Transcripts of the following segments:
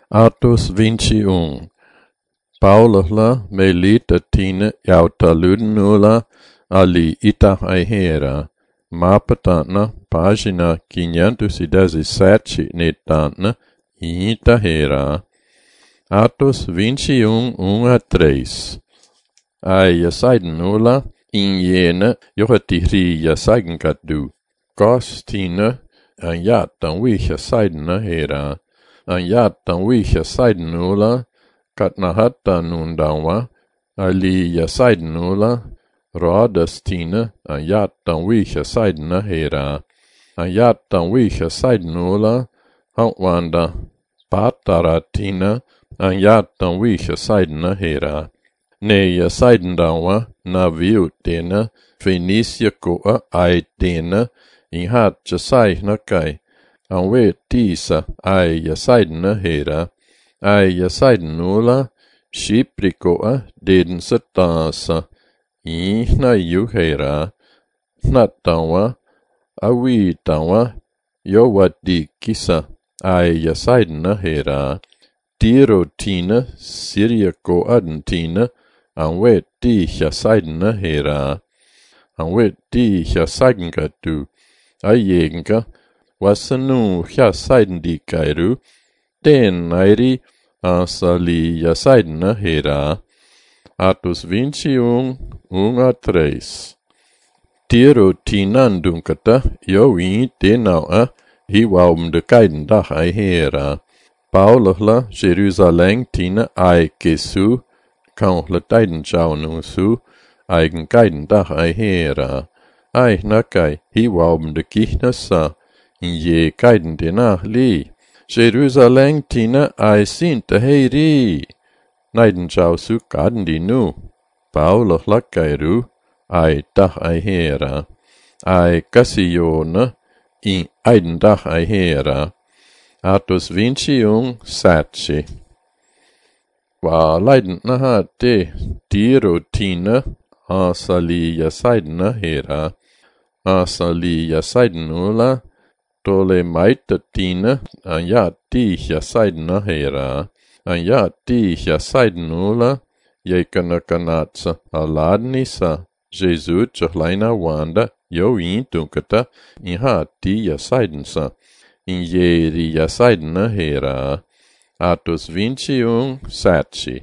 Atus 21. Paulus melita tine jauta ludnula ali ita aihera. Mapatana pagina 517 netana ita hera. Atos 21, 1 a 3. Ai saidenula in jene johatiria saigengadu. Kostine an jatan wicha saidena hera. An jatan wicha saidenula katnahata nundawa ali saidenula rodastine an jatan wicha saidena hera. An jatan wicha saidenula hantwanda pataratina an jatan wicha saidena hera. Neja saidendawa na viutena Fenicia koa aitena in hatja saihna kai. An we tisa aia saidena hera. Aia saidenula Shiprikoa deden satasa. Ihna juhera. Natawa awitawa jowadikisa aia saidena hera. Tirotina Syria koa dentina an we ticha saidena hera. An we ticha saigengatu. Ajenga wasanu ja saidendikairu. Den airi asali ja saidena hera. Atus 21, 1 a 3. Tiro tinandunkata jowi denau hiwaum de kaidendag ai hera. Paulus Jerusalem tina ai kesu kan teidenschaunusu eigen kaidendag ai hera. Ai nakai hiwaum de kihnasa in je kaiden denach li. Jerusalem tina ai sinte heiri. Neidenschausu kaden di nu. Paulus lakairu ai dag ai hera. Ai kasione in eidendag ai hera. Atus 21, 7. Wa leidend te dirotina asali saidena hera. Asali saidenula tole maitatina an ticha saidena hera. An ticha saidenula jekanakanatsa aladnisa Jesu tjochlaina wanda jo intunkata in ticha saidensa. In jeri saidena hera. Atus 21, 7.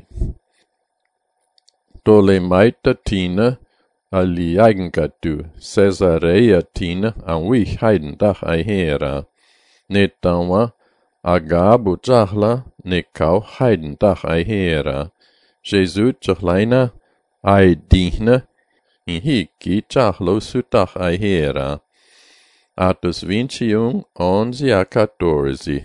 Tole maitatina ali eigengatu Caesarea tina an wich heidendag ai hera. Netanwa agabu jahla nekau heidendag ai hera. Jesu tjochlaina ai dihne in hiki jahlo sutag ai hera. Atus 21, 11 a 14.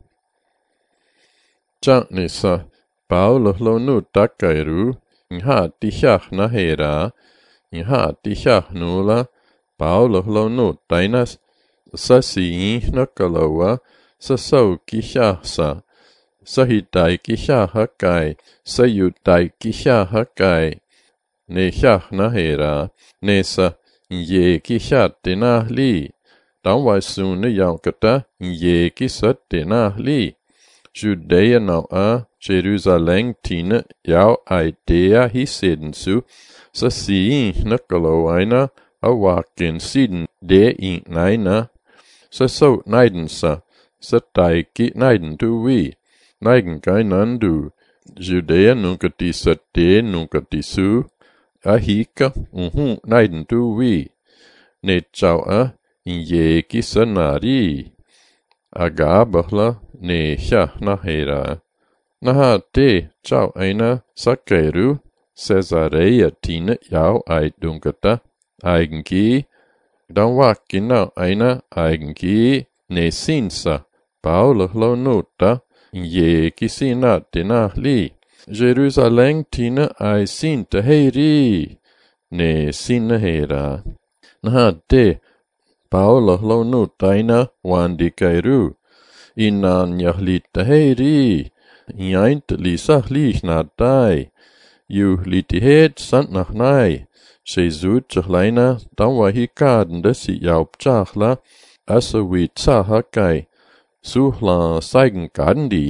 Jantnisa Paulus nu takairu in tichach na hera. In tichach nula Paulus nu tainas sasi nakalawa sasau kichasa. Sahitai kichahakai sayutai kichahakai. Ne chach na hera. Nesa je kichate na li. Dan was sune jankata je kisate na li. Judea nou Jerusalem tine jou idea hisedensu, sa siin nakaloaina awaken siden de in naina, sa so naidensa, sa taiki naidentu wi, naigen kainandu, Judea nunkati sa de nunkati su, ahika naidentu wi, ne jau in jeki sa nari, agabahla ne na hera. Naha te jau aina sakeru Caesarea tine jau dunkata eigengi dan wakina aina eigengi ne sinsa Paulus nuta je kisina tena li. Jerusalem tine ai sinte heiri ne sinne hera. Naha te Paulus nuta aina wandikairu. Inan jahlita heiri, jaint lisach lich na dai, ju litihet sant nach nai, Jesu tjochlaina dan wahikaden desi jaub tjachla, asa wi tsahakai, suhla saigen gandi,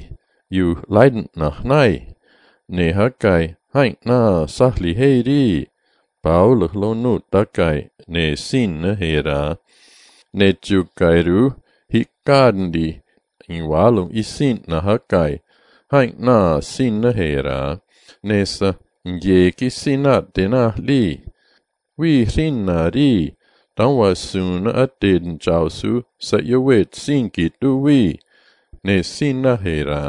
อยู่leidend nach nei, ne hakai, haink na sachli heiri, paulig lo nu takai, ne sin ne hera, ne tjukairu, hikadndi, in walung isin na hakai, haink na sin ne hera, nesa, njeki sinat dena li, wi rinna ri, dan was suna atin jausu, sa yowet sinki tu wi, ne sin na hera.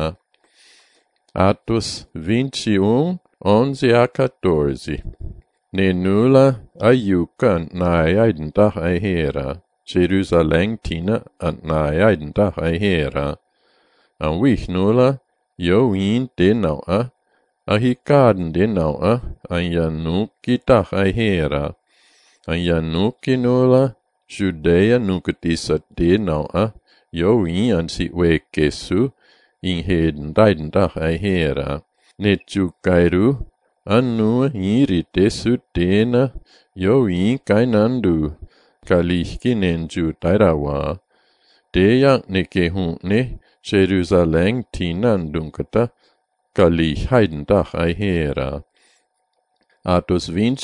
Atos 21, 11 a 14. Ne nulla aiukan naeiden dag ei hera, Jerusalem tina an naeiden dag ei hera. An wich nulla, jo in denau a hikaden denau an januki dag ei hera. An januki nulla, Judea nuketisat denau jo in an si wekesu, in heden deiden dag ei hera. Netjukairu, annu iri tesu tena, jo in kainandu, kalihki nenju tairawa. Deyak neke hunne, Jerusalem tinandunkata, kalih heiden dag ei hera. Atos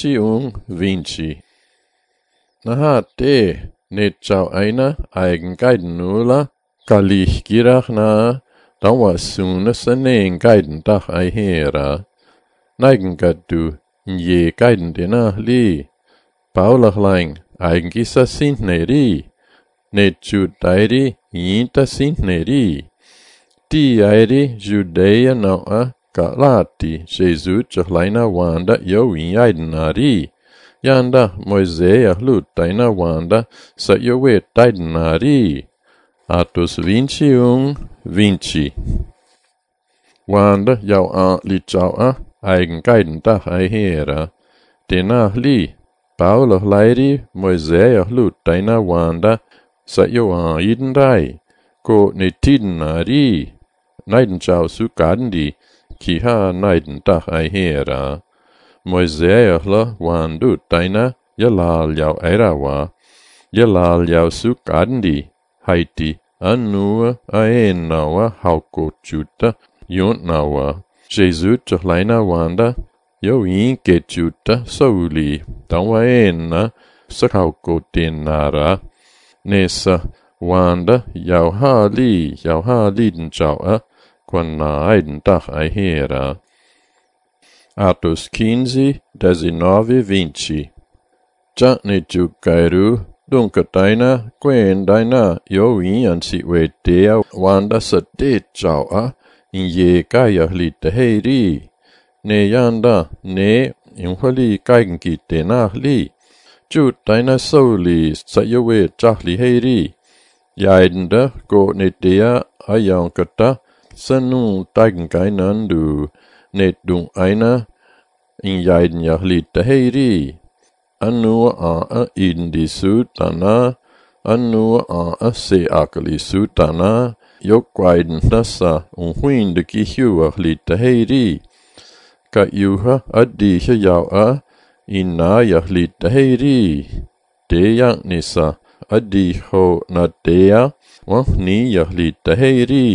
20. Naha te, net jau einer, eigen geiden nula, kalih girach na, dan was sune saneen geiden dag ei hera. Neigen gaddu, je geiden dena li. Paulachlein, eigen gisa sintneri. Net judairi, yinta sintneri. Di airi Judea naua, galati, Jesu jachlaina wanda jo in eidenari. Yanda Moisea lutaina wanda, sa jo wet eidenari. Atos 21. Wanda jau li jau eigen geiden dag ei hera. Dena li, Paulo leiri Moisea lutaina wanda, sa jo iden rai. Ko ne tidenari. Neiden jau sukadndi, ki ha neiden dag ei hera. Moisea la wandu taina, jalal jau eirawa. Jalal jau sukadndi, haiti annua aenawa haukochuta, yontnawa. Jesu jachlaina wanda, jo in kechuta sauli, tanwa ena, sakaukotenara. Nesa wanda, jau ha liden jau quan na eiden dag ei hera. Atos 15, 19, 20. Jane jukairu, dunkataina, daina, jo in si wetea wanda sa te jau in je kaya lite heiri. Ne yanda, ne, inhali kaigen kite na li. Jutaina sauli, sa jo we jahli heiri. Jaidenda, go ne dea, ayankata, sanu taigen kainandu, net dung aina, in jaiden jahlita heiri. Annua iden di sutana, annua se akali sutana, jokwaiden nassa huinde kihiua lita heiri. Ka juha addiha jau inna jahlita heiri. Deyak nissa addiho na dea, wahni jahlita heiri.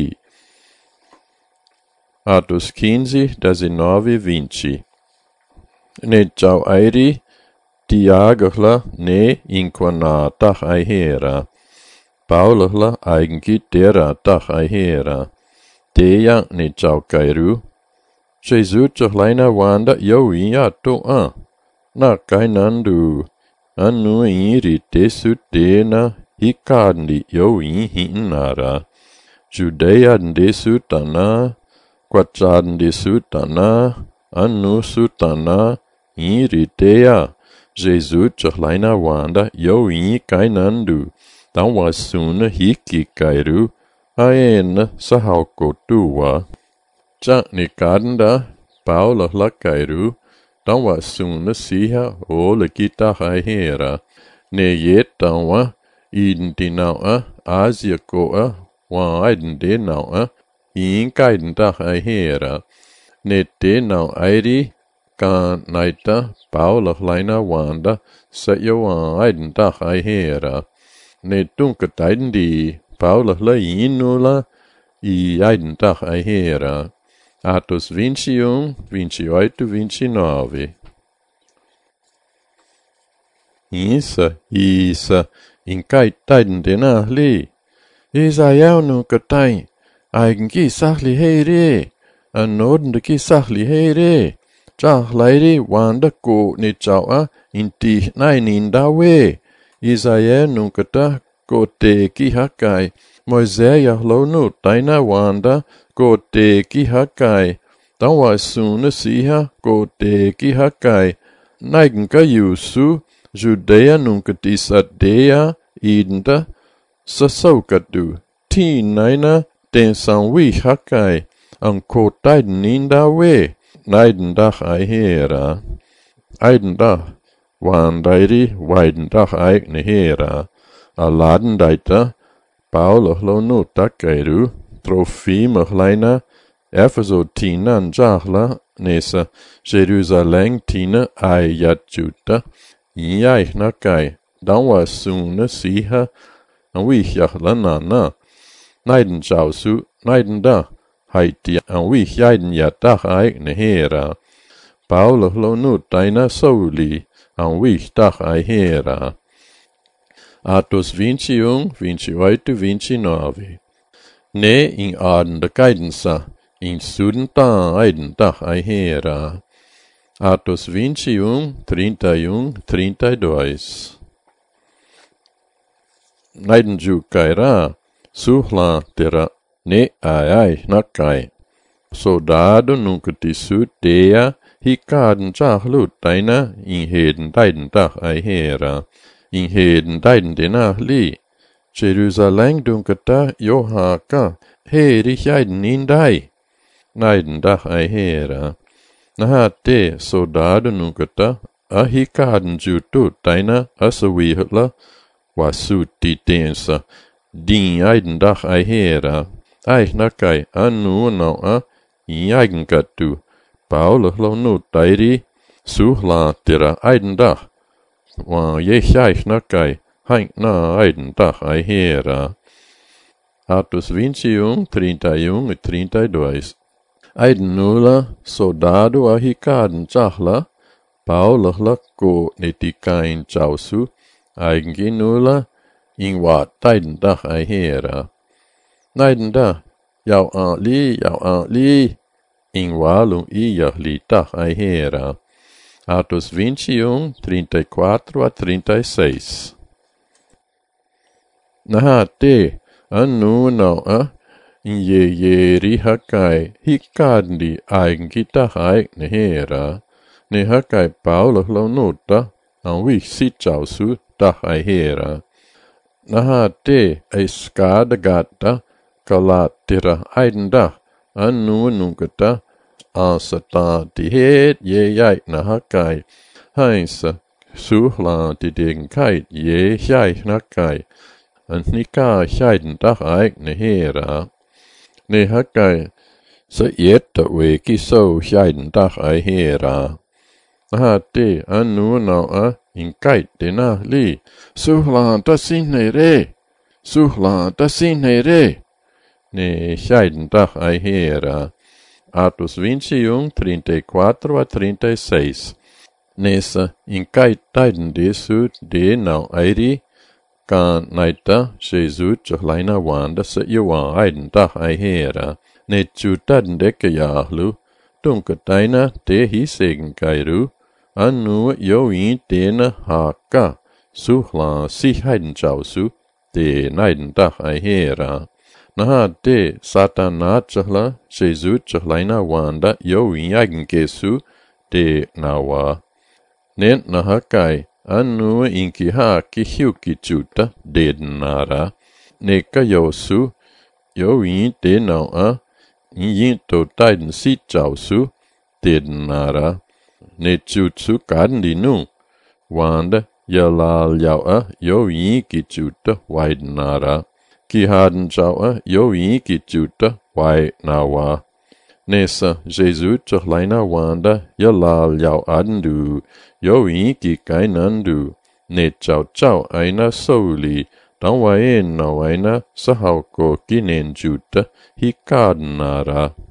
Atos 15, 19, 20. Ne jau airi, diagachla ne inquana dag ei hera. Paulachla eigengit dera dag ei hera. Deyak ne jau kairu. Jesu jachlaina wanda jo iato na kainandu. Annu iri tesu dena hikadndi jo in hinnara. Judean desu tana, quatsaden desu tana, annu sutana, iri dea. Jesu jachlaina wanda jo in kainandu. Dan was sune hiki kairu, aena sahauko tuwa. Jak nikadenda, Paulachla kairu, dan was sune siha ole kita ei hera. Ne jet danwa, iden dinaua, Asia goa, wa eiden denaua, in geiden dag ei hera. Ne denau eiri, kan naita, Paulachleina wanda, sa jo eiden dag ei hera. Ne dunketaiden di, Paulachla inula, e aidendag ai hera. Atos 21, 28, 29. Isa, in kai taiden dena li. Israel nu katai, eigen ki sachli heire, an noden de ki sachli heire. Chach leiri wanda ko ni chawa in ti nai nin dawe. Israel nu kata ko te ki hakai. Moisés lo nu taina wanda ko te ki hakai. Tawa suna siha ko te ki hakai. Naigen ka yusu, Judea nunca tisadea identa sasaukatu. Ti naina ten sanwi hakai. An ko taiden ninda we. Naidendag ai hera. Aidendag wandairi waidendag ai ne hera. Aladen daita Paulus lo nu takairu. Trofimig leina. Efeso tina njahla nesa. Jerusalem tina ai yatjuta. Yaich nakai, dan was suna siha, an wichjach lanana. Naiden jausu, naiden da, haiti an wich jaiden ja dag aik ne hera. Paulus lo nu taina soli, an wich dag ai hera. Atos 21, 28, 29. Ne in aden de kaidensa, in suden ta aiden dag ai hera. Atos 21, 31, 32. Naiden ju kaira, suhla tera ne ai nakai. Soldado nunca tisu dea, hikaden jahlu taina, in heden daiden dag ai hera. In heden daiden dena li. Jerusalem dunkata johaka, herich jaiden in dai. Naiden dag ai hera. Nahate soldado nungata ahikaden jutu taina asawihla wasuti tensa din aidendag ai hera ai nakai anu no a yagenkatu Paulus lo nu tairi suhla tera aidendag wa yechai nakai hain na aidendag ai hera. Atos 21, 31 e 32. Aiden nula soldado ahikaden chahla, Paulus la ko netikain chausu, eigen nula in wat taiden dag ai hera. Naiden da, jou aan li, in walu ia li dag ai hera. Atos 21, 34 a 36. Nahate, anu no in ye hakai hikadli eigengita haik ne hera. Ne hakai Paulus lo nota an wich sitjausu dag ai hera. Naha te ei skade gata kalatira eidendag an nu nunkata ansata di het ye jaik na hakai. Heinsa suhla di den kait ye jaik nakai. An nika heidendag eik ne hera. Ne hakai sa jetta weki so heidendag ai hera. Naha te anu nau a in kait dena li. Suhla ta sinne re. Suhla ta sinne re. Ne heidendag ai hera. Atos 21, 34 a 36. Nessa in kait taiden desu de nau airi. Kan naita Jesus laina wanda sa iwa aidendag ai hera. Ne tjutaden dekke jahlu. Dunke taina te hisegen kairu. Anu jo in tena haka. Suhla si heidenjausu. Te naidendag ai hera. Naha te satana chahla Jesus laina wanda jo in eigenkesu. Te nawa. Nen nahakai. Anu inki ha ki hiuki chuta dedenara. Neka yosu, yo in te nau a, in to taiden sit jausu, dedenara. Ne chutsu kadndi nu, wanda yalal jau a, yo in ki chuta waidenara. Ki haden jau a, yo in ki chuta wai nawa. Nessa Jesus laina wanda yalal jau adendu. Yo in ki kainandu, ne chau aina soli, Tão waena waina sahauko kinenjuta hikarnara.